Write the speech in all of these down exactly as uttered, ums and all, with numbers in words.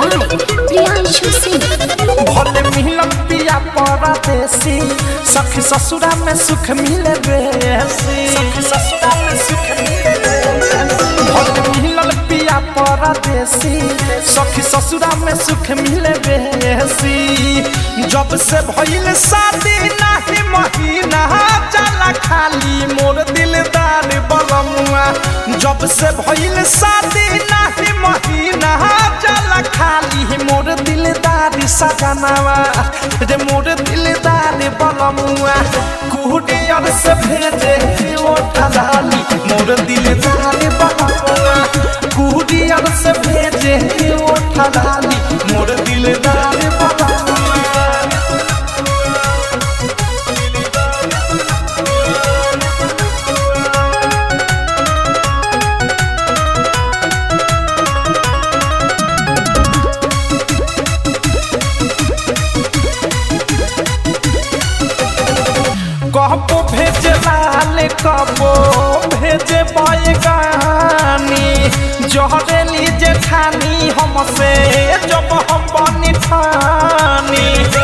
प्रियांशु सिंह। भले मिलन पिया परदेसी सखी ससुरा में सुख मिले बेसी सखी ससुरा में सुख मिले बेसी भले मिलन पिया परदेसी सखी ससुरा में सुख मिले बेसी जब से भइल शादी नाही महीना चला खाली मोर दिलदार बलमुआ जब से भइल शादी नाही महीना चला खाली मोर दिलदार सजनावा रे मोर दिलदार बलमुआ कुहडियर से भेजे ओ ठलाली मोर दिलदार बलमुआ कुहडियर से भेजे ओ ठलाली मोर दिलदार बलमुआ कबो भेजे लाल कबो भेजे बैगानी जहरे लीजे खानी हमसे जब हम बनी ठानी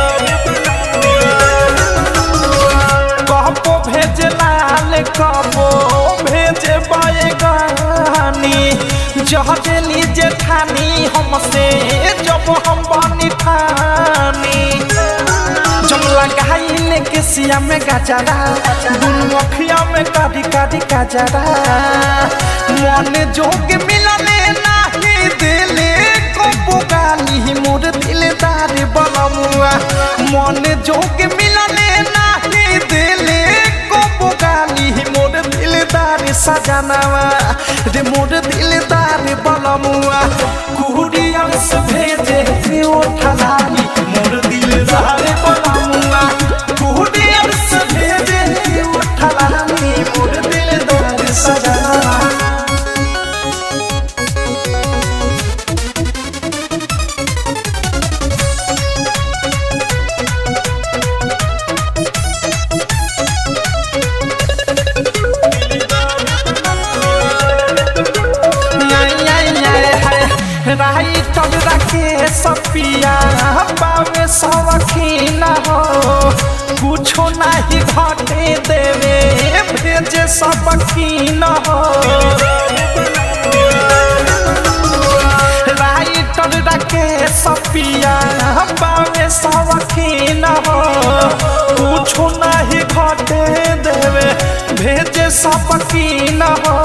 कबो भेजे लाल कबो भेजे बैगानी जहरे लीजे खानी हमसे जब हम बनी ठानी लगाइले के सिया में गजरा दुनु अखिया में काटी काटी गजरा मन जोग मिलने नाही दिले को पुगाली मोर दिलदार बलमुआ मन जोग मिलने नाही दिले को पुगाली मोर दिलदार सजनावा रे मोर दिलदार बलमुआ कुहडिया से भेजे ओ ठलाली मोर दिलदार बलमुआ कुहडिया से भेजे ओ ठलाली मोर दिलदार सजनावा राही तब रखे सपिया बावे सवखीन हो कुछो नहीं घटे देवे भेजे सबखीन हो राही तब रखे सपिया बावे सवखीन हो कुछो नहीं घटे देवे भेजे सबखीन हो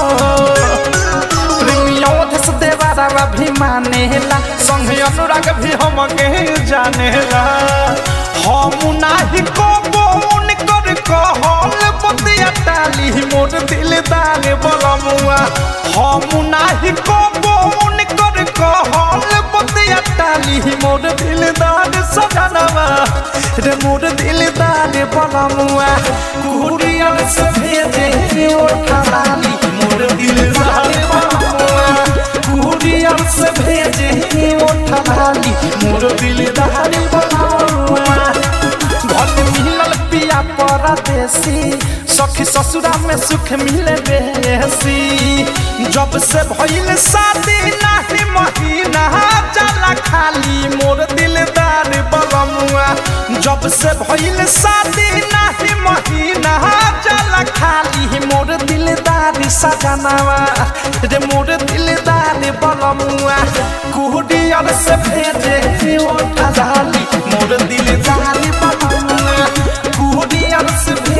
अभिमानेला संगे अनुराग भी हमके जानेला हम नाही कबो उनकर कहल बतिया टाली मोर दिलदार बलमुआ हम नाही कबो उनकर कहल बतिया टाली मोर दिलदार सजनवा रे मोर दिलदार बलमुआ कुहडिया से भेजे ओ ठलाली मोर दिलदार बलमुआ कुहडिया से भेजे ओ ठलाली मोर दिलदार बलमुआ भले मिलल पिया परदेसी सखी ससुरा में सुख मिले बेसी जब से भइल शादी नाही महीना चला खाली मोर दिलदार बलमुआ जब से भइल शादी नाही महीना चला खाली मोर दिलदार सजनावा रे मोर दिलदार बलमुआ कुहडिया से भेजे ओ ठलाली मोर दिलदार बलमुआ कुहडिया से